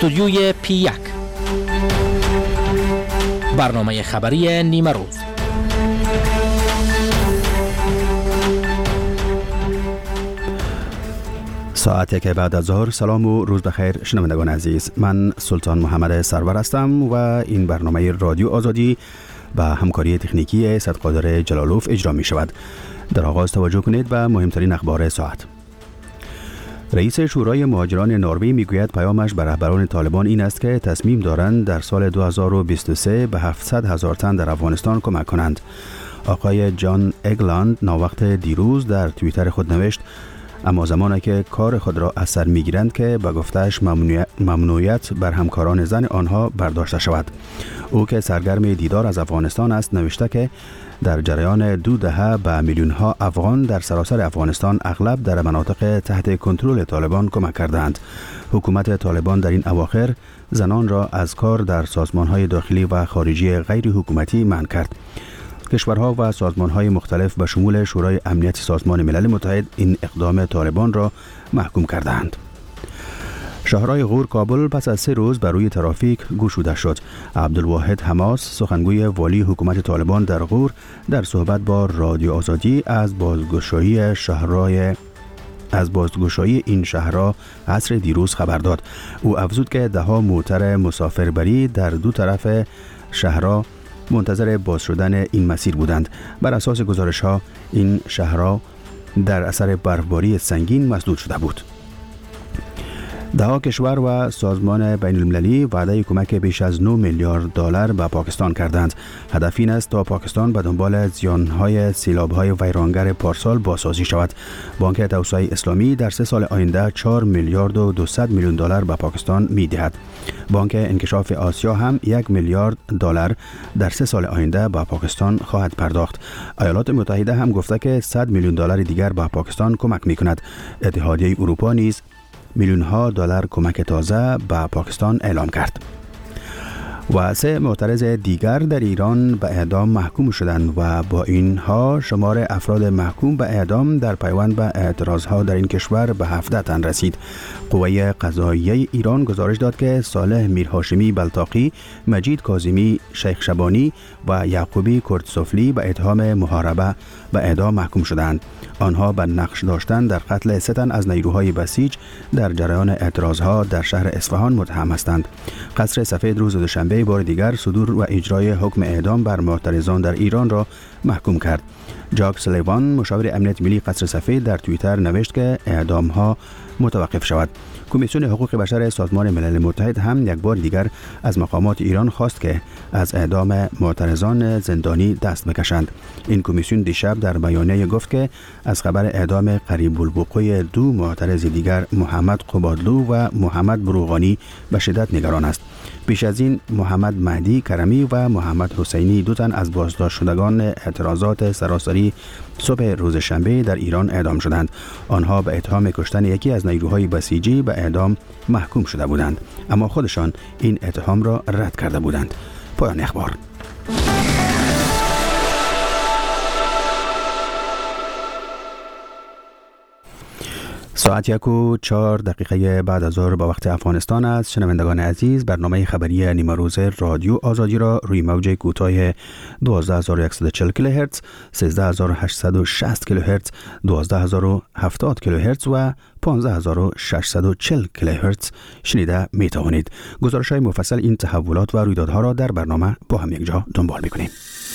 استودیوی P1 برنامه خبری نیمه روز. ساعت که بعد از ظهر. سلام و روز بخیر شنوندگان عزیز، من سلطان محمد سرور هستم و این برنامه رادیو آزادی با همکاری تکنیکی صدقادر جلالوف اجرا می شود. در آغاز توجه کنید به مهمترین اخبار ساعت. رئیس شورای مهاجران نروژ میگوید پیامش به رهبران طالبان این است که تصمیم دارند در سال 2023 به 700,000 تن در افغانستان کمک کنند. آقای جان اگلند ناوقت دیروز در توییتر خود نوشت اما زمانی که کار خود را از سر میگیرند که به گفته‌اش ممنوعیت بر همکاران زن آنها برداشته شود. او که سرگرم دیدار از افغانستان است نوشته که در جریان 2 دهه به میلیون ها افغان در سراسر افغانستان اغلب در مناطق تحت کنترل طالبان کمک کردند. حکومت طالبان در این اواخر زنان را از کار در سازمان‌های داخلی و خارجی غیر حکومتی منع کرد. کشورها و سازمان‌های مختلف به شمول شورای امنیت سازمان ملل متحد این اقدام طالبان را محکوم کردند. شهرهای غور کابل پس از 3 روز بر روی ترافیک گشوده شد. عبدالواحد حماس سخنگوی والی حکومت طالبان در غور در صحبت با رادیو آزادی از بازگشایی این شهرها عصر دیروز خبر داد. او افزود که ده‌ها موتر مسافربری در دو طرف شهرها منتظر باز شدن این مسیر بودند. بر اساس گزارش‌ها این شهرها در اثر برفباری سنگین مسدود شده بود. ده‌ها کشور و سازمان بین المللی وعده کمک بیش از 9 میلیارد دلار به پاکستان کردند. هدف این است تا پاکستان به دنبال زیان‌های سیلاب‌های ویرانگر پارسال بازسازی شود. بانک توسعه اسلامی در 3 سال آینده 4 میلیارد و 200 میلیون دلار به پاکستان می‌دهد. بانک انکشاف آسیا هم 1 میلیارد دلار در 3 سال آینده به پاکستان خواهد پرداخت. ایالات متحده هم گفته که 100 میلیون دلار دیگر به پاکستان کمک می‌کند. اتحادیه اروپا نیز میلیون ها دلار کمک تازه به پاکستان اعلام کرد. و 3 معترض دیگر در ایران به اعدام محکوم شدند و با اینها شمار افراد محکوم به اعدام در پیوند به اعتراضها در این کشور به 17 تن رسید. قوه قضاییه ایران گزارش داد که صالح میرهاشمی بلتاقی، مجید کاظمی شیخ شبانی و یعقوبی کردسفلی به اتهام محاربه به اعدام محکوم شدند. آنها به نقش داشتن در قتل 3 تن از نیروهای بسیج در جریان اعتراضها در شهر اصفهان متهم هستند. قصر سفید روز دوشنبه بار دیگر صدور و اجرای حکم اعدام بر معترضان در ایران را محکوم کرد. جاک سلیوان مشاور امنیت ملی قصر سفید در توییتر نوشت که اعدام ها متوقف شود. کمیسیون حقوق بشر سازمان ملل متحد هم یک بار دیگر از مقامات ایران خواست که از اعدام معترضان زندانی دست بکشند. این کمیسیون دیشب در بیانیه گفت که از خبر اعدام قریب الوقوع 2 معترض دیگر محمد قبادلو و محمد بروغانی به شدت نگران است. پیش از این محمد مهدی کرمی و محمد حسینی 2 تن از بازداشت شدگان اعتراضات سراسری صبح روز شنبه در ایران اعدام شدند. آنها به اتهام کشتن یکی از نیروهای بسیجی به اعدام محکوم شده بودند، اما خودشان این اتهام را رد کرده بودند. پایان اخبار. ساعت 1:04 بعد از ظهر به وقت افغانستان است. شنوندگان عزیز، برنامه خبری نیمه روز رادیو آزادی را روی موج کوتاه 12140 کیلوهرتز، 13860 کیلوهرتز، 12070 کیلوهرتز و 15640 کیلوهرتز شنیده می توانید. گزارش‌های مفصل این تحولات و رویدادها را در برنامه با هم یک جا دنبال می‌کنیم.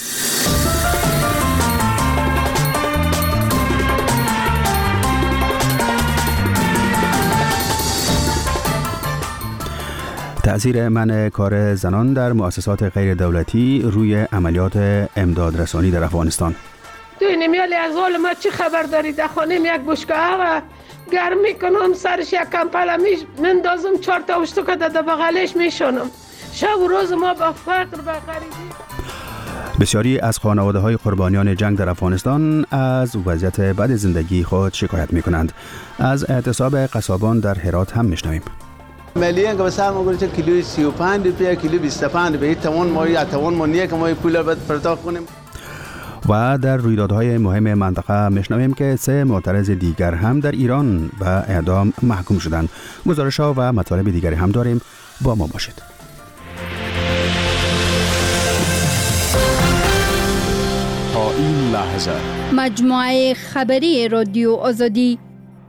تأثیر منع کار زنان در مؤسسات غیر دولتی روی عملیات امدادرسانی در افغانستان. توی نمیالی از حال ما چی خبر داری؟ در خانه یک بشکه و گرم میکنم، سرش یک کمپل مندازم، 4 تا اشتکه در بغلش میشونم. شب و روز ما با فقر و غریبی. بسیاری از خانواده‌های قربانیان جنگ در افغانستان از وضعیت بد زندگی خود شکایت میکنند. از اعتصاب قصابان در هرات هم میشنویم. ملیه که بسیار ما گوییم کیلوی 35 روپیه، کیلو 25 روپیه، توان ما یا توان ما نیه که ما پول باید پرداخت کنیم. و در رویدادهای مهم منطقه میشنویم که 3 معترض دیگر هم در ایران به اعدام محکوم شدند. گزارش‌ها و مطالب دیگری هم داریم. با ما باشید. تا این لحظه مجموعه خبری رادیو آزادی.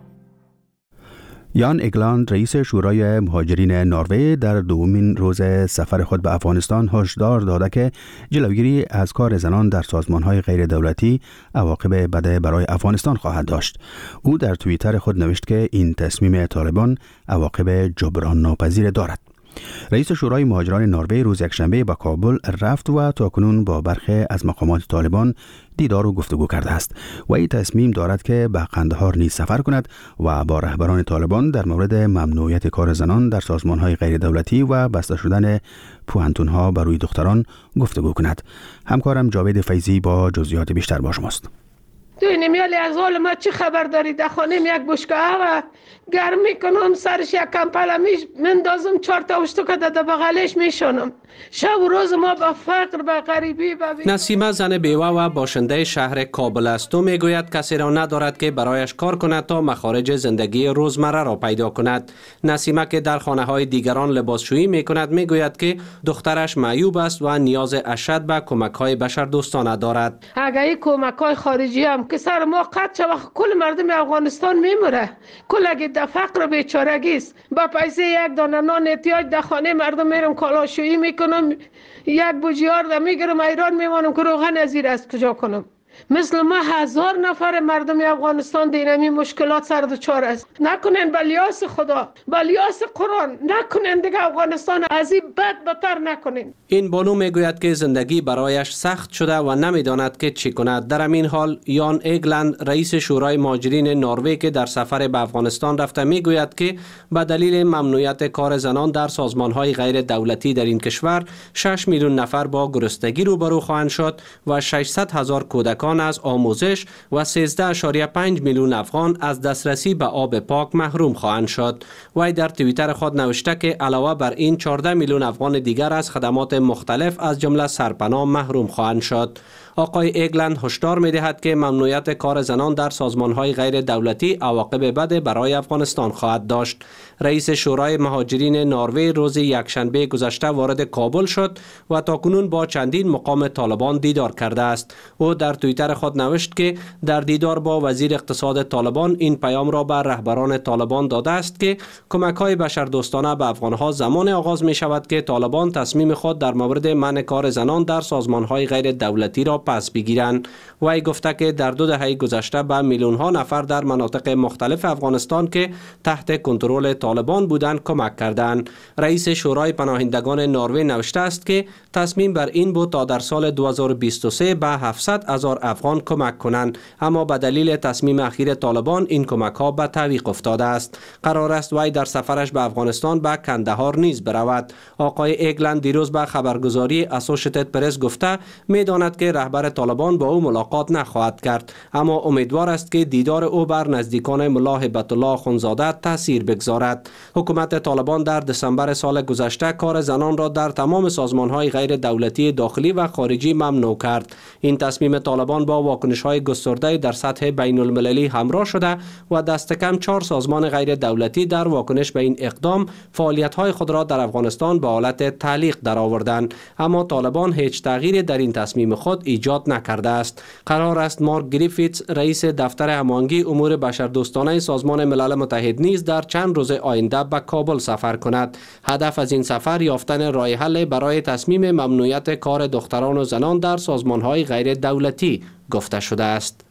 یان اگلاند رئیس شورای مهاجرین نروژ در دومین روز سفر خود به افغانستان هشدار داده که جلوگیری از کار زنان در سازمان‌های غیر دولتی عواقب بد برای افغانستان خواهد داشت. او در توییتر خود نوشت که این تصمیم طالبان عواقب جبران ناپذیر دارد. رئیس شورای مهاجران نروژ روز یکشنبه به کابل رفت و تاکنون با برخی از مقامات طالبان دیدار و گفتگو کرده است و این تصمیم دارد که به قندهار نیز سفر کند و با رهبران طالبان در مورد ممنوعیت کار زنان در سازمان‌های غیر دولتی و بسته شدن پوهنتون‌ها بر روی دختران گفتگو کند. همکارم جاوید فیضی با جزئیات بیشتر با شماست. توی نمیالی از حال ما چی خبر داری؟ در خانه یک بشکه و گرم میکنم، سرش یک کمپل میش مندازم، 4 تا اشتکه در بغلش میشونم. شب و روز ما با فقر، با غریبی، نسیمه زن بیوه و باشنده شهر کابل است و میگوید کسی را ندارد که برایش کار کند تا مخارج زندگی روزمره را پیدا کند. نسیمه که در خانه های دیگران لباسشویی میکند میگوید که دخترش معیوب است و نیاز اشد به کمک های بشردوستانه دارد. اگر این کمک های خارجی هم که سر ما قطع شود، کل مردم افغانستان میموره. کل اگه در فقر بیچارگی است، با پیسه یک دانه نان احتیاج در خانه مردم میرم کالاشویی میکنم، یک بوجیار در میگیرم ایران میمانم که روغن از زیر از کجا کنم. مثل ما 1000 نفر مردم افغانستان دینمی مشکلات سر دچار است. نکنین بلیاس خدا، بلیاس قرآن، نکنین دیگه افغانستان از این بدتر نکنین. این بانو میگوید که زندگی برایش سخت شده و نمیداند که چی کند. در همین حال یان اگلند رئیس شورای مهاجرین نروژ که در سفر به افغانستان رفته میگوید که به دلیل ممنوعیت کار زنان در سازمان‌های غیر دولتی در این کشور 6 میلیون نفر با گرسنگی روبرو خواهند شد و 600,000 کودکان از آموزش و 13.5 میلیون افغان از دسترسی به آب پاک محروم خواهند شد. وی در توییتر خود نوشته که علاوه بر این 14 میلیون افغان دیگر از خدمات مختلف از جمله سرپناه محروم خواهند شد. آقای اگلند هشدار می‌دهد که ممنوعیت کار زنان در سازمان‌های غیر دولتی عواقب بد برای افغانستان خواهد داشت. رئیس شورای مهاجرین نروژ روز یکشنبه گذشته وارد کابل شد و تاکنون با چندین مقام طالبان دیدار کرده است. او در توییتر خود نوشت که در دیدار با وزیر اقتصاد طالبان این پیام را به رهبران طالبان داده است که کمک‌های بشردوستانه به افغان‌ها زمان آغاز می‌شود که طالبان تصمیم خود در مورد منع کار زنان در سازمان‌های غیر دولتی را پس بگیرند. وی گفته که در 2 دهه گذشته به میلیون‌ها نفر در مناطق مختلف افغانستان که تحت کنترل طالبان بودند کمک کردند. رئیس شورای پناهندگان نروژ نوشته است که تصمیم بر این بود تا در سال 2023 به 700,000 افغان کمک کنند، اما به دلیل تصمیم اخیر طالبان این کمک‌ها به تعویق افتاده است. قرار است وی در سفرش به افغانستان به کندهار نیز برود. آقای اگلند دیروز به خبرگزاری اسوشیتد پرس گفته می‌داند که رهبر طالبان با او ملاقات نخواهد کرد، اما امیدوار است که دیدار او بر نزدیکان ملا هیبت الله اخوندزاده تاثیر بگذارد. حکومت طالبان در دسامبر سال گذشته کار زنان را در تمام سازمان‌های غیر دولتی داخلی و خارجی ممنوع کرد. این تصمیم طالبان با واکنش‌های گسترده در سطح بین‌المللی همراه شده و دست کم 4 سازمان غیر دولتی در واکنش به این اقدام فعالیت‌های خود را در افغانستان به حالت تعلیق درآوردند، اما طالبان هیچ تغییری در این تصمیم خود ایجاد نکرده است. قرار است مارک گریفیتس رئیس دفتر هماهنگی امور بشردوستانه سازمان ملل متحد نیز در چند روز آینده به کابل سفر کند. هدف از این سفر یافتن راه حل برای تصمیم ممنوعیت کار دختران و زنان در سازمان‌های غیر دولتی گفته شده است.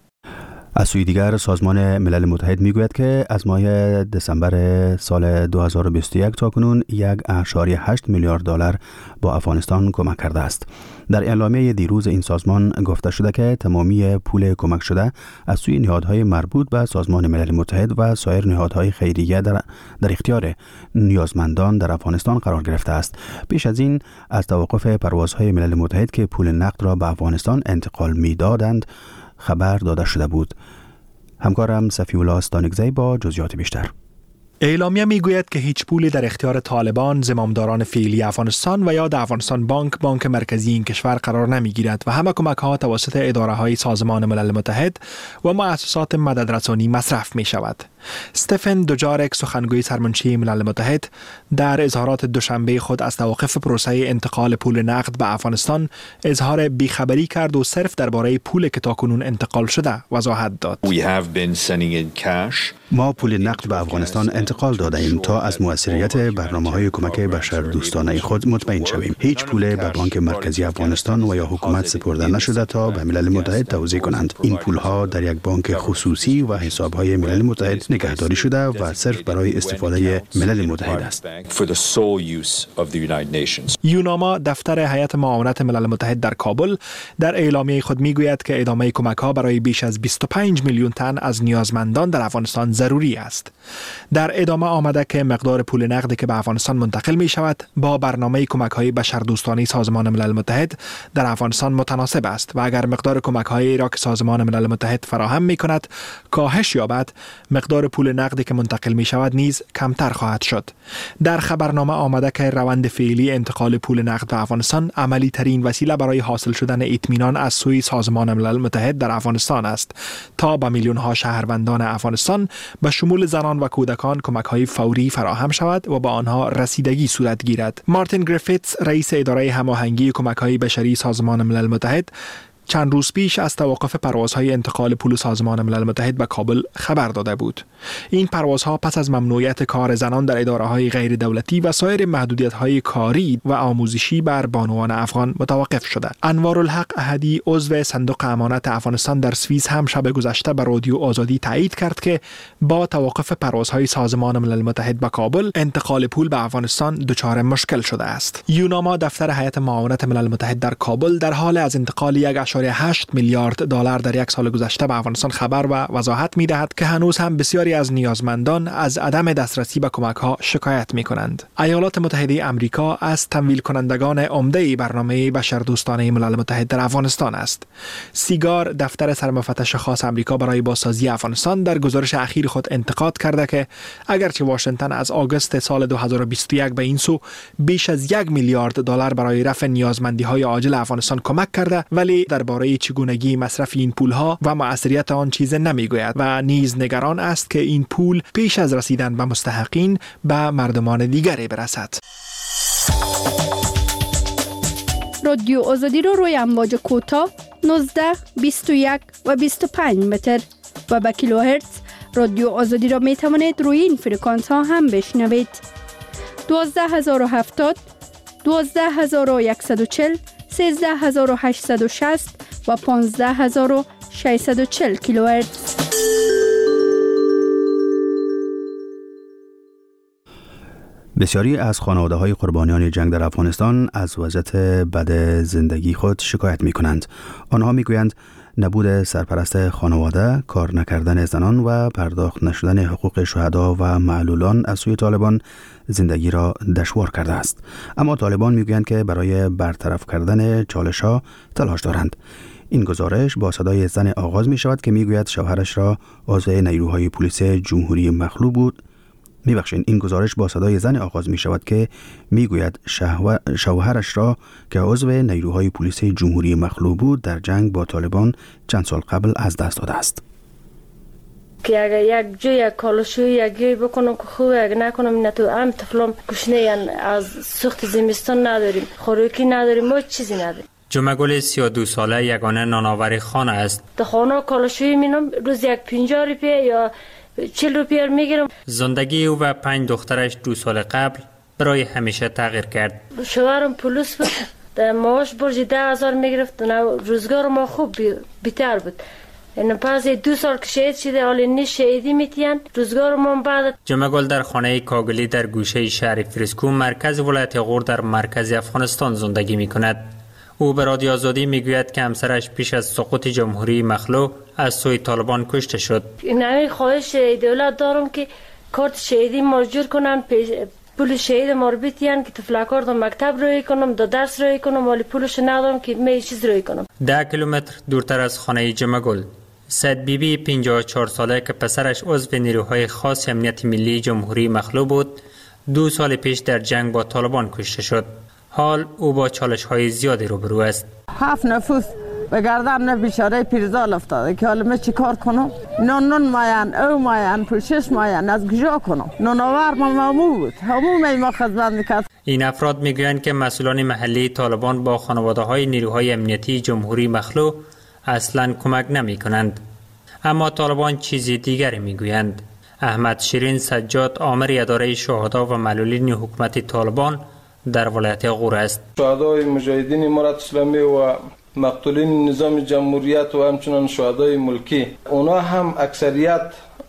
از سوی دیگر سازمان ملل متحد میگوید که از ماه دسامبر سال 2021 تا کنون 1.8 میلیارد دلار با افغانستان کمک کرده است. در اعلامیه دیروز این سازمان گفته شده که تمامی پول کمک شده از سوی نهادهای مربوط به سازمان ملل متحد و سایر نهادهای خیریه در اختیار نیازمندان در افغانستان قرار گرفته است. پیش از این از توقف پروازهای ملل متحد که پول نقد را به افغانستان انتقال می‌دادند خبر داده شده بود. همکارم صفی‌الله ستانکزی با جزئیات بیشتر. اعلامیه میگوید که هیچ پولی در اختیار طالبان، زمامداران فعلی افغانستان و یا در افغانستان بانک مرکزی این کشور قرار نمیگیرد و همه کمک ها توسط اداره های سازمان ملل متحد و مؤسسات مددرسانی مصرف می شود. استفن دوجارک سخنگوی سرمنشی ملل متحد در اظهارات دوشنبه خود از توقف پروسه انتقال پول نقد به افغانستان اظهار بیخبری کرد و صرف درباره پول که تاکنون انتقال شده وضاحت داد. ما پول نقد به افغانستان انتقال داده ایم تا از موثریت برنامه‌های کمک بشردوستانه خود مطمئن شویم. هیچ پول به بانک مرکزی افغانستان و یا حکومت سپرده نشده تا به ملل متحد توزیع کنند. این پول‌ها در یک بانک خصوصی و حساب‌های ملل متحد نگهداری شده و صرف برای استفاده ملل متحد است. یوناما دفتر هیئت معاونت ملل متحد در کابل در اعلامیه خود میگوید که ادامه کمک‌ها برای بیش از 25 میلیون تن از نیازمندان در افغانستان ضروری است. در ادامه آمده که مقدار پول نقدی که به افغانستان منتقل می شود با برنامه کمک‌های بشردوستانه سازمان ملل متحد در افغانستان متناسب است و اگر مقدار کمک‌هایی را که سازمان ملل متحد فراهم می کند کاهش یابد، مقدار پول نقدی که منتقل می شود نیز کمتر خواهد شد. در خبرنامه آمده که روند فعلی انتقال پول نقد به افغانستان عملی ترین وسیله برای حاصل شدن اطمینان از سوی سازمان ملل متحد در افغانستان است تا به میلیون ها شهروندان افغانستان به شمول زنان و کودکان کمک‌های فوری فراهم شود و با آنها رسیدگی صورت گیرد. مارتین گریفیتس رئیس اداره هماهنگی کمک‌های بشری سازمان ملل متحد چند روز پیش از توقف پروازهای انتقال پول سازمان ملل متحد به کابل خبر داده بود. این پروازها پس از ممنوعیت کار زنان در اداره‌های غیر دولتی و سایر محدودیت‌های کاری و آموزشی بر بانوان افغان متوقف شده. انوارالحق احدی عضو صندوق امانت افغانستان در سوئیس هم شب گذشته به رادیو آزادی تایید کرد که با توقف پروازهای سازمان ملل متحد به کابل انتقال پول به افغانستان دچار مشکل شده است. یوناما دفتر هیئت معاونت ملل متحد در کابل در حال از انتقال 1.8 میلیارد دلار در یک سال گذشته به افغانستان خبر و وضاحت می‌دهد که هنوز هم بسیاری از نیازمندان از عدم دسترسی به کمک‌ها شکایت می‌کنند. ایالات متحده آمریکا از تمویل کنندگان عمده برنامه بشردوستانه ملل متحد در افغانستان است. سیگار دفتر سرمفتش خاص آمریکا برای بازسازی افغانستان در گزارش اخیر خود انتقاد کرده که اگرچه واشنگتن از آگوست سال 2021 به این سو بیش از 1 میلیارد دلار برای رفع نیازمندی‌های عاجل افغانستان کمک کرده، ولی درباره چگونگی مصرف این پول‌ها و مؤثریت آن چیز نمیگوید و نیز نگران است که این پول پیش از رسیدن به مستحقین به مردمان دیگری برسد. رادیو آزادی رو روی امواج کوتاه 19، 21 و 25 متر و به کیلوهرتز رادیو آزادی را می توانید روی این فرکانس ها هم بشنوید. 12070 12140 13860 و 15640 کیلوهرتز. بسیاری از خانواده‌های قربانیان جنگ در افغانستان از وضعیت بد زندگی خود شکایت می‌کنند. آنها می‌گویند نبود سرپرست خانواده، کار نکردن زنان و پرداخت نشدن حقوق شهدا و معلولان از سوی طالبان زندگی را دشوار کرده است. اما طالبان می‌گویند که برای برطرف کردن چالش‌ها تلاش دارند. این گزارش با صدای زن آغاز می‌شود که می‌گوید شوهرش را عضو نیروهای پلیس جمهوری مخلوع بود. این گزارش با صدای زن آغاز می شود که می گوید شوهرش را که عضو نیروهای پلیس جمهوری مخلوع بود در جنگ با طالبان چند سال قبل از دست داده است. که اگر یک جای یک کالاشوی یک جای بکنم که خوبه، اگر نکنم نه تو هم طفلام گشنه از سوخت زمستان نداریم، خوراکی نداریم، ما چیزی نداریم. جمعگل 32 ساله یگانه نانآور خانه است. در خانه کالاشوی مینم روز یک 50 روپیه یا 40 روپیه میگیرم. زندگی او و 5 دخترش 2 سال قبل برای همیشه تغییر کرد. شوهرم پلیس بود، در معاش برج 10,000 میگرفت، روزگار ما خوب بیتر بود. این پس 2 سال که شهید شده، حالی نیش شهیدی میتین، روزگار ما بعد. جمعگل در خانه کاگلی در گوشه شهر فریسکو مرکز ولایت غور در مرکز افغانستان زندگی میکند. او به رادیو آزادی میگوید که همسرش پیش از سقوط جمهوری مخلوع از سوی طالبان کشته شد. این خواهش دولت دارم که کارت شهیدی مرجور کنن، پول شهید ما رو بیتین که تفلکار در مکتب روی کنم، در درس روی کنم، ولی پولش ندارم که می چیز روی کنم. 10 کیلومتر دورتر از خانه جمعگل، سید بیبی 54 ساله که پسرش عضو نیروهای خاص امنیت ملی جمهوری مخلوع بود، 2 سال پیش در جنگ با طالبان کشته شد. حال او با چالش‌های زیادی روبرو است. 7 نفوس به گردن بیچاره پیرزال افتاده که حالا من چی کار کنم؟ نون ماین، او ماین، پوشش ماین، از کجا کنم؟ نوناور ما بود، همون ما خدمت میکرد. این افراد میگویند که مسئولان محلی طالبان با خانواده‌های نیروهای امنیتی جمهوری مخلوع اصلاً کمک نمی‌کنند. اما طالبان چیزی دیگری میگویند. احمد شیرین سجاد آمر اداره شهدا و معلولین حکومت طالبان در ولایت غور است. شهدای مجاهدین امارت اسلامی و مقتولین نظام جمهوریت و همچنان شهدای ملکی اونا هم اکثریت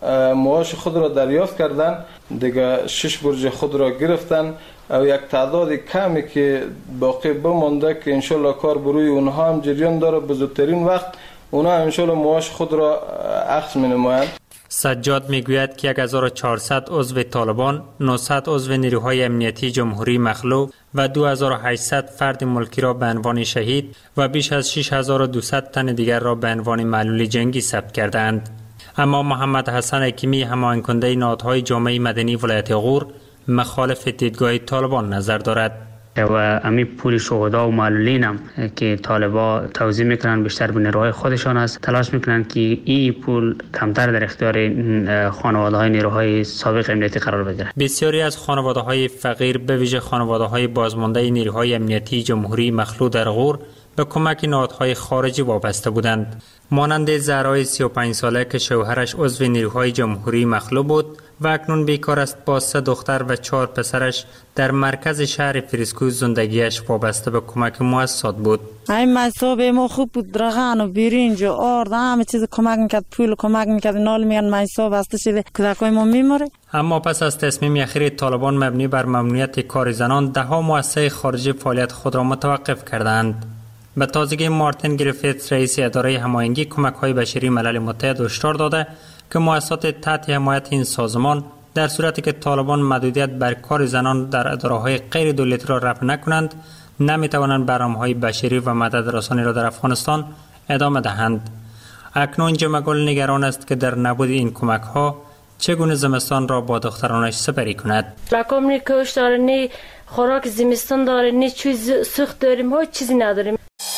معاش خود را دریافت کردن، دیگه 6 برج خود را گرفتن و یک تعداد کمی که باقی بمانده که انشالله کار بروی اونها هم جریان داره، به زودترین وقت اونا انشالله معاش خود را اخذ می‌نمایند. سجاد میگوید که 1400 عضو طالبان، 900 عضو نیروهای امنیتی جمهوری مخلوع و 2800 فرد ملکی را به عنوان شهید و بیش از 6200 تن دیگر را به عنوان معلول جنگی ثبت کردند. اما محمد حسن حکیمی هماهنگ کننده نهادهای جامعه مدنی ولایت غور مخالف دیدگاه طالبان نظر دارد. و امی پول شهدا و معلولین هم که طالبا توزیع میکنن بیشتر به نیروهای خودشان است، تلاش میکنن که این پول کمتر در اختیار خانواده های نیروهای سابق امنیتی قرار بگیرد. بسیاری از خانواده های فقیر به ویژه خانواده های بازمانده نیروهای امنیتی جمهوری مخلوع در غور به کمک نهادهای خارجی وابسته بودند. مانند زهرای 35 ساله که شوهرش عضو نیروهای جمهوری مخلوع بود و اکنون بیکار است، با 3 دختر و 4 پسرش در مرکز شهر فریسکو زندگیش وابسته به کمک مؤسسات بود. این مصاب ما خوب بود، درغان و برنج و آرد همه چیز کمک میکرد، پول کمک میکرد. نال میگن مصاب بسته شده کودکای ما میمره. اما پس از تصمیم اخیر طالبان مبنی بر ممنوعیت کار زنان، دهها مؤسسه خارجی فعالیت خود را متوقف کردند. به تازگی مارتین گریفیتس رئیس اداره هماهنگی کمک‌های بشری ملل متحد هشدار داده که مؤسسات تحت حمایت این سازمان در صورتی که طالبان محدودیت بر کار زنان در اداره‌های غیر دولتی را رفع نکنند، نمی‌توانند برنامه‌های بشری و مدد رسانی را در افغانستان ادامه دهند. اکنون جمع‌گل نگران است که در نبود این کمک‌ها چگونه زمستان را با دخترانش سپری کند. لکام کوش داره، نی خوراک زمستان داره، نی چیز سوخت داریم، ها چیزی نداریم.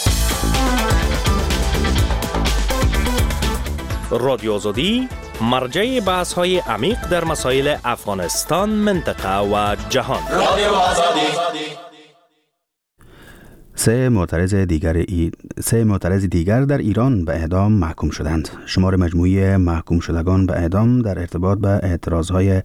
رادیو آزادی مرجع بحث های عمیق در مسائل افغانستان، منطقه و جهان. رادیو آزادی. سه معترض دیگر در ایران به اعدام محکوم شدند. شمار مجموعی محکوم شدگان به اعدام در ارتباط به اعتراضهای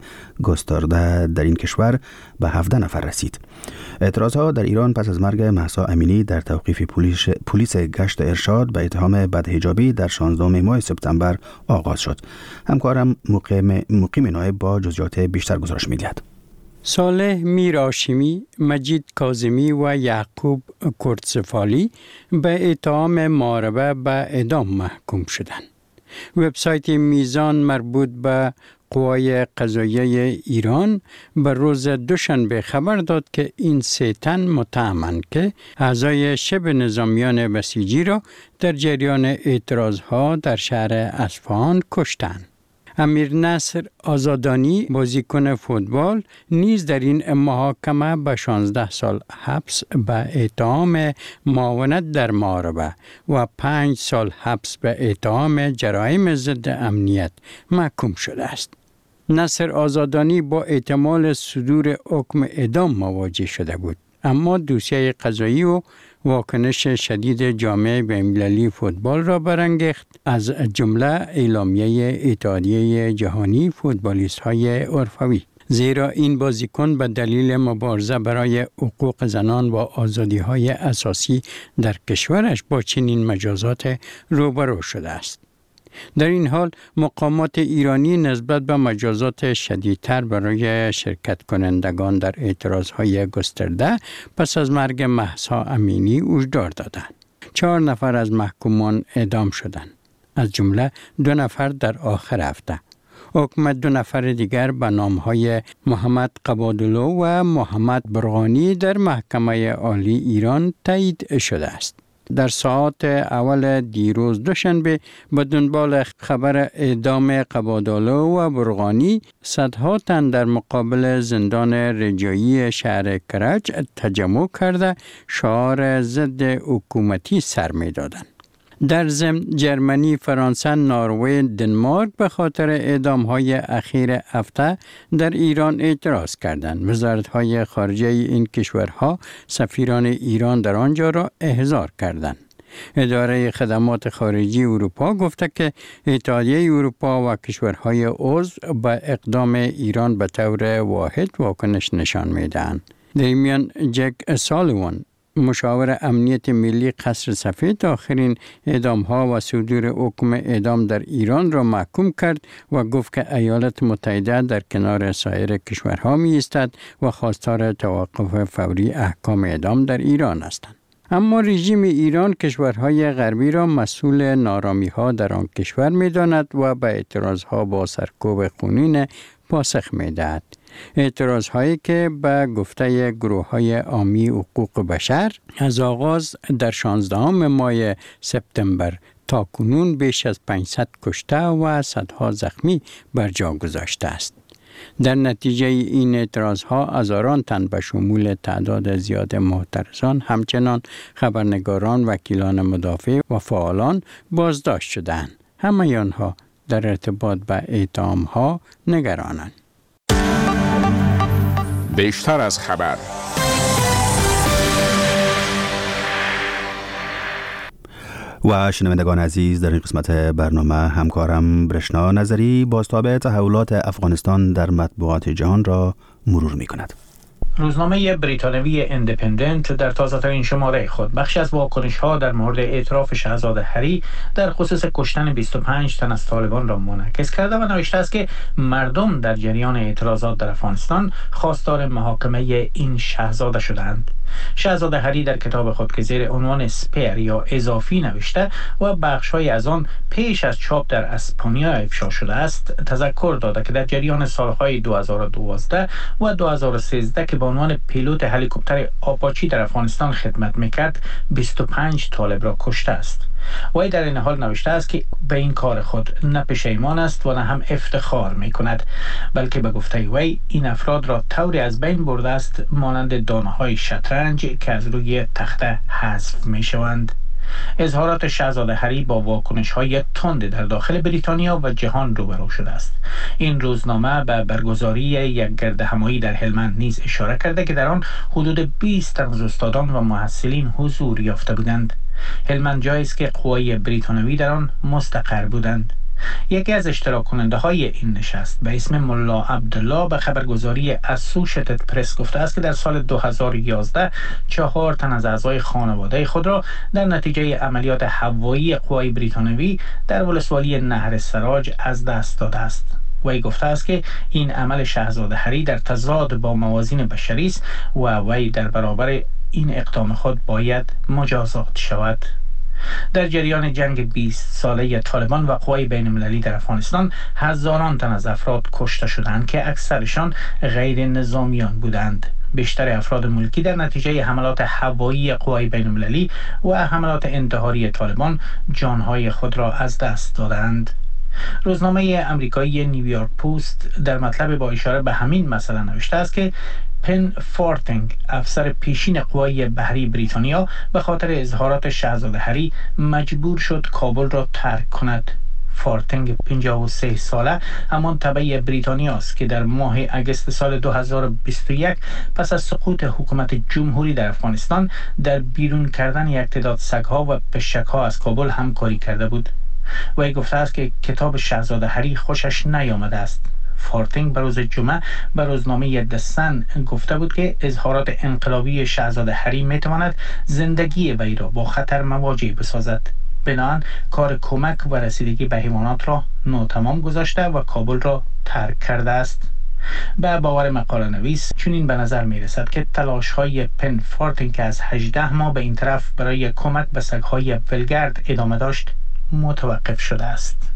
گسترده در این کشور به 17 نفر رسید. اعتراضها در ایران پس از مرگ مهسا امینی در توقیف پلیس گشت ارشاد به اتهام بدحجابی در 16 ماه سپتامبر آغاز شد. همکارم مقیم نایب با جزئیات بیشتر گزارش می‌دهد. صالح میر هاشمی، مجید کاظمی و یعقوب کردسفالی به اتهام محاربه به اعدام محکوم شدند. وبسایت میزان مربوط به قوای قضاییه ایران به روز دوشنبه خبر داد که این 3 تن متهمند که اعضای شبه نظامیان بسیجی را در جریان اعتراضها در شهر اصفهان کشتند. امیر نصر آزادانی، بازیکن فوتبال، نیز در این محاکمه به 16 سال حبس به اتهام معاونت در محاربه و 5 سال حبس به اتهام جرایم ضد امنیت محکوم شده است. نصر آزادانی با احتمال صدور حکم اعدام مواجه شده بود، اما دوسیه قضایی و واکنش شدید جامعه بین‌المللی فوتبال را برانگیخت، از جمله اعلامیه اتحادیه جهانی فوتبالیست‌های اروپایی. زیرا این بازیکن به دلیل مبارزه برای حقوق زنان و آزادی‌های اساسی در کشورش با چنین مجازات روبرو شده است. در این حال مقامات ایرانی نسبت به مجازات شدیدتر برای شرکت کنندگان در اعتراضهای گسترده پس از مرگ مهسا امینی هشدار دادند. 4 نفر از محکومان اعدام شدند، از جمله 2 نفر در آخر هفته. حکم 2 نفر دیگر به نامهای محمد قبادلو و محمد برغانی در محکمه عالی ایران تایید شده است. در ساعات اول دیروز دوشنبه به دنبال خبر اعدام قبادلو و برغانی، صدها تن در مقابل زندان رجایی شهر کرج تجمع کرده شعار ضد حکومتی سر می دادند. در ضمن جرمنی، فرانسه، نروژ، دنمارک به خاطر اعدام‌های اخیر هفته در ایران اعتراض کردند. وزارت‌های خارجه این کشورها سفیران ایران در آنجا را احضار کردند. اداره خدمات خارجی اروپا گفته که اتحادیه اروپا و کشورهای عضو به اقدام ایران به طور واحد واکنش نشان میدهند. در میان جک سالیوان، مشاور امنیت ملی قصر سفید، آخرین اعدام‌ها و صدور حکم اعدام در ایران را محکوم کرد و گفت که ایالات متحده در کنار سایر کشورها می ایستد و خواستار توقف فوری احکام اعدام در ایران هستند. اما رژیم ایران کشورهای غربی را مسئول نارامی‌ها در آن کشور می‌داند و به اعتراضها با سرکوب خونین پاسخ می‌دهد. اعتراضهایی که به گفته گروه‌های حامی حقوق بشر از آغاز در 16 ماه سپتامبر تا کنون بیش از 500 کشته و صدها زخمی بر جا گذاشته است. در نتیجه این اعتراضها هزاران تن به شمول تعداد زیاد معترضان، همچنان خبرنگاران، وکیلان مدافع و فعالان بازداشت شدند. همه آنها در ارتباط به اتهام‌ها نگرانند. بیشتر از خبر. و شنوندگان عزیز، در این قسمت برنامه همکارم برشنا نظری بازتاب تحولات افغانستان در مطبوعات جهان را مرور می کند. روزنامه بریتانوی اندیپندنت در تازه‌ترین شماره خود بخشی از واکنش‌ها در مورد اعتراف شاهزاده هری در خصوص کشتن 25 تن از طالبان را منعکس کرده و نوشته است که مردم در جریان اعتراضات در افغانستان خواستار محاکمه این شاهزاده شدند. شاهزاده هری در کتاب خود که زیر عنوان سپیر یا اضافی نوشته و بخش‌های از آن پیش از چاپ در اسپانیا افشا شده است، تذکر داده که در جریان سالهای 2012 و 2013 که به عنوان پیلوت هلیکوپتر آپاچی در افغانستان خدمت میکرد 25 طالب را کشته است. وی در این حال نوشته است که به این کار خود نه پشیمان است و نه هم افتخار می کند، بلکه به گفته وی این افراد را طوری از بین برده است مانند دانه‌های شطرنج که از روی تخته حذف می شوند. اظهارات شاهزاده هری با واکنش‌های تند در داخل بریتانیا و جهان روبرو شده است. این روزنامه به برگزاری یک گردهمایی در هلمند نیز اشاره کرده که در آن حدود 20 تن از استادان و محصلین حضور یافته بودند. هلمند جایی است که قوای بریتانوی در آن مستقر بودند. یکی از اشتراک کننده های این نشست به اسم ملا عبدالله به خبرگزاری اسوشیتد پرس گفته است که در سال 2011 4 تن از اعضای خانواده خود را در نتیجه عملیات هوایی قوای بریتانوی در ولسوالی نهر سراج از دست داده است. وی گفته است که این عمل شاهزاده هری در تضاد با موازین بشری است و وی در برابر این اقدام خود باید مجازات شود. در جریان جنگ 20 ساله طالبان و قوای بین المللی در افغانستان هزاران تن از افراد کشته شدند که اکثرشان غیر نظامیان بودند. بیشتر افراد ملکی در نتیجه حملات هوایی قوای بین المللی و حملات انتحاری طالبان جانهای خود را از دست دادند. روزنامه امریکایی نیویورک پست در مطلب با اشاره به همین مسئله نوشته است که پن فورتینگ، افسر پیشین قوای بحری بریتانیا، به خاطر اظهارات شاهزاده هری مجبور شد کابل را ترک کند. فورتینگ 53 ساله همان تبع بریتانیا است که در ماه اگست سال 2021 پس از سقوط حکومت جمهوری در افغانستان در بیرون کردن یک تعداد سگ‌ها و پشک‌ها از کابل همکاری کرده بود. وی گفته است که کتاب شاهزاده هری خوشش نیامده است. فورتینگ به روز جمعه به روزنامه دسن گفته بود که اظهارات انقلابی شاهزاده هری میتواند زندگی وی را با خطر مواجه بسازد. بنابراین کار کمک و رسیدگی به حیوانات را ناتمام گذاشته و کابل را ترک کرده است. به باور مقاله نویس چنین به نظر می رسد که تلاش های پن فورتینگ که از 18 ماه به این طرف برای کمک به سگ‌های ولگرد ادامه داشت متوقف شده است.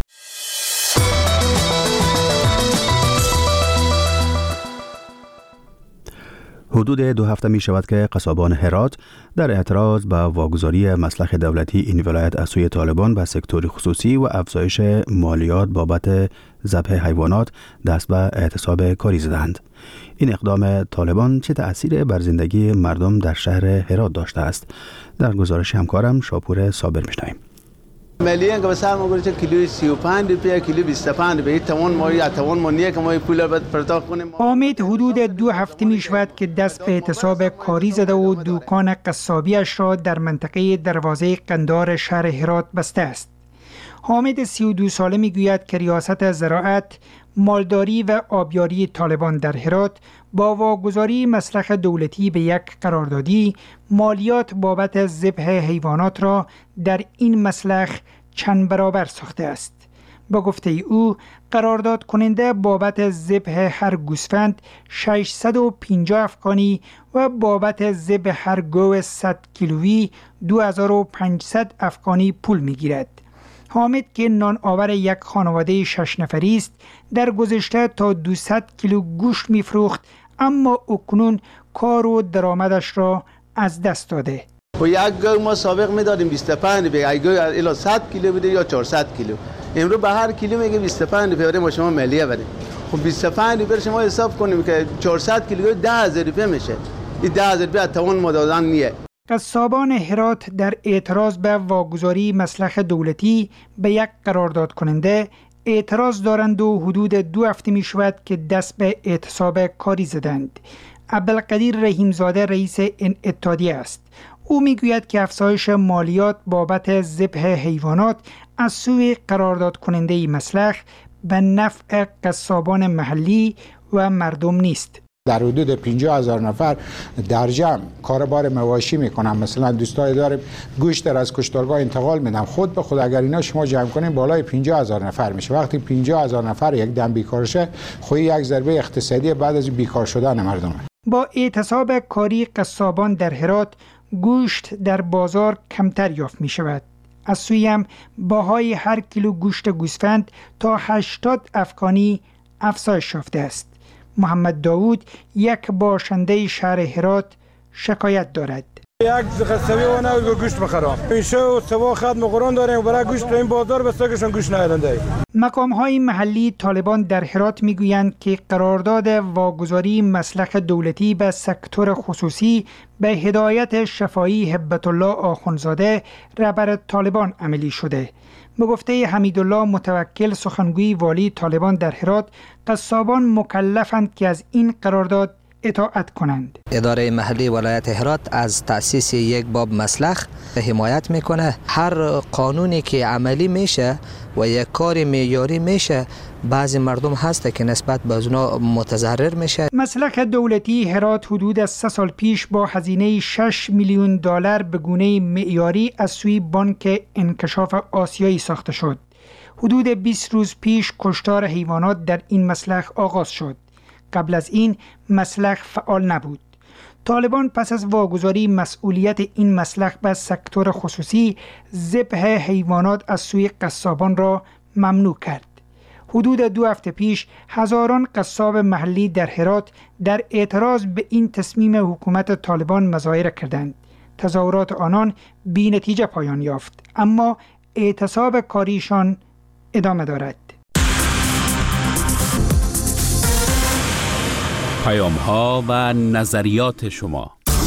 حدود 2 هفته می شود که قصابان هرات در اعتراض به واگذاری مسلخ دولتی این ولایت از سوی طالبان به سکتور خصوصی و افزایش مالیات بابت ذبح حیوانات دست به اعتصاب کاری زدند. این اقدام طالبان چه تأثیر بر زندگی مردم در شهر هرات داشته است؟ در گزارش همکارم شاپور صابر می‌شنویم. ملیه که بسر ما گوشه کیلوی 35 روپیه، کیلو 25 روپیه. توان ما یا توان ما نیه که ما پول باید پرداخت کنیم. حامد حدود 2 هفته می شود که دست به اعتصاب کاری زده و دکان قصابیش را در منطقه دروازه قندار شهر هرات بسته است. حامد 32 ساله می گوید که ریاست زراعت، مالداری و آبیاری طالبان در هرات با واگذاری مسلخ دولتی به یک قراردادی مالیات بابت ذبح حیوانات را در این مسلخ چند برابر ساخته است. با گفته او قرارداد کننده بابت ذبح هر گوسفند 650 افغانی و بابت ذبح هر گوز 100 کیلویی 2500 افغانی پول می گیرد. حامد که نان آور یک خانواده 6 نفری است در گذشته تا 200 کیلو گوشت می فروخت، اما اکنون کار و درآمدش را از دست داده. و یک گو ما سابق می دادیم 25 روپیه، یک گو الا 100 کیلو بده یا 400 کیلو. امروز به هر کیلو میگه 25 روپیه ما شما ملیه بدید. خب 25 روپیه شما حساب کنیم که 400 کیلو 10000 روپیه میشه. این 10000 روپیه توان ما دادن نیه. قصابان هرات در اعتراض به واگذاری مسلخ دولتی به یک قرارداد کننده اعتراض دارند و حدود 2 هفته می شود که دست به اعتصاب کاری زدند. عبدالقدیر رحیمزاده رئیس این اتحادیه است. او می گوید که افزایش مالیات بابت ذبح حیوانات از سوی قرارداد کننده مسلخ به نفع قصابان محلی و مردم نیست. در حدود 50,000 نفر در جمع کاربار مواشی میکنن. مثلا دوستای داریم گوشت از کشتارگاه انتقال میدن، خود به خود اگر اینا شما جمع کنین بالای 50,000 نفر میشه. وقتی 50,000 نفر یک دم بیکار شه، خود یک ضربه اقتصادی بعد از بیکار شدن مردم. با اعتصاب کاری قصابان در هرات گوشت در بازار کمتر یافت می شود. از سوی هم باهای هر کیلو گوشت گوسفند تا 80 افغانی افزایش یافته است. محمد داوود یک باشنده شهر هرات شکایت دارد. یک قصبی و نه گوشت بخرم. میشه و سوا خدمت قرآن داریم برای گوشت این بازار بسازشون گوشت ندادند. مقام‌های محلی طالبان در هرات میگویند که قرارداد واگذاری مسلخ دولتی به سکتور خصوصی به هدایت شفایی هبت الله آخونزاده رهبر طالبان عملی شده. به گفته حمیدالله متوکل سخنگوی والی طالبان در هرات، قصابان مکلفند که از این قرارداد اطاعت کنند. اداره محلی ولایت هرات از تأسیس یک باب مسلخ حمایت میکنه. هر قانونی که عملی میشه و یک کار معیاری میشه، بعضی مردم هسته که نسبت به اونا متضرر میشه. مسلخ دولتی هرات حدود از 3 سال پیش با هزینه 6 میلیون دلار به گونه معیاری از سوی بانک انکشاف آسیایی ساخته شد. حدود 20 روز پیش کشتار حیوانات در این مسلخ آغاز شد. قبل از این مسلخ فعال نبود. طالبان پس از واگذاری مسئولیت این مسلخ به سکتور خصوصی، ذبح حیوانات از سوی قصابان را ممنوع کرد. حدود 2 هفته پیش هزاران قصاب محلی در هرات در اعتراض به این تصمیم حکومت طالبان مظاهره کردند. تظاهرات آنان بی نتیجه پایان یافت، اما اعتصاب کاریشان ادامه دارد. پیام ها و نظریات شما.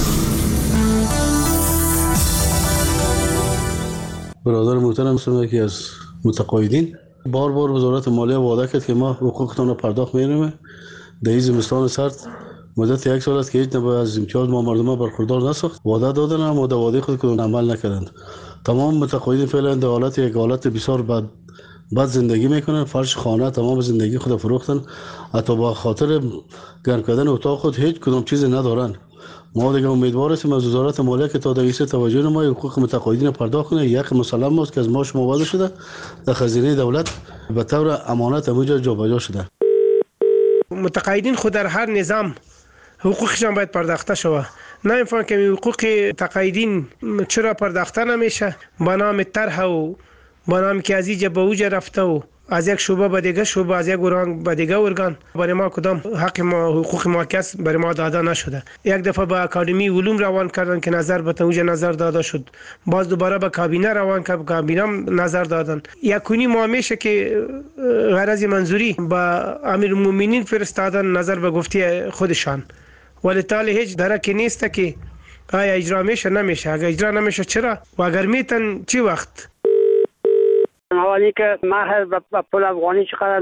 برادر محترم هستم که از متقاعدین بار وزارت مالیه وعده کرد که ما حقوقتان را پرداخت می‌کنیم. در این زمستان سرد مدت 1 سال است که هیچ نوع از امتیاز ما مردم برخوردار نساخت. وعده دادن اما در وعده خود که عمل نکردند. تمام متقاعدین فعلا در حالت یک حالت بسیار بعد زندگی میکنن. فرش خانه تمام زندگی خود فروختن، حتی با خاطر گرم کردن اتاق خود هیچ کدام چیزی ندارن. ما دیگه امیدوار هستیم از وزارت مالیه که تا در این توجه نماید، حقوق متقاعدین پرداخت کنه. یک مسلم است که از ما شما وعده شده در خزینه دولت به طور امانت همونجا جابجا شده. متقاعدین خود در هر نظام حقوقشان باید پرداخته شود. نمی‌فهمم که حقوق تقاعدین چرا پرداخته نمیشه. با نام طرح و با نام که از اینجا به اوجا رفته و از یک شعبه به دیگه شعبه، از یک ارگان به دیگه ارگان، برای ما کدام حق ما حقوق ما کس برای ما داده نشده. یک دفعه به اکادمی علوم روان کردن که نظر به اوجا نظر داده شد، باز دوباره به کابینه روان کرد، کابینه نظر دادن. یکونی ما میشه که غرض منظوری به امیرالمومنین فرستادن نظر به گفته خودشان، ولی تالی هیچ درکی نیست که آیا اجرا میشه نمیشه. اگر اجرا نمیشه چرا و اگر میتن چی وقت. حوالی که مهر و پول افغانی چقدر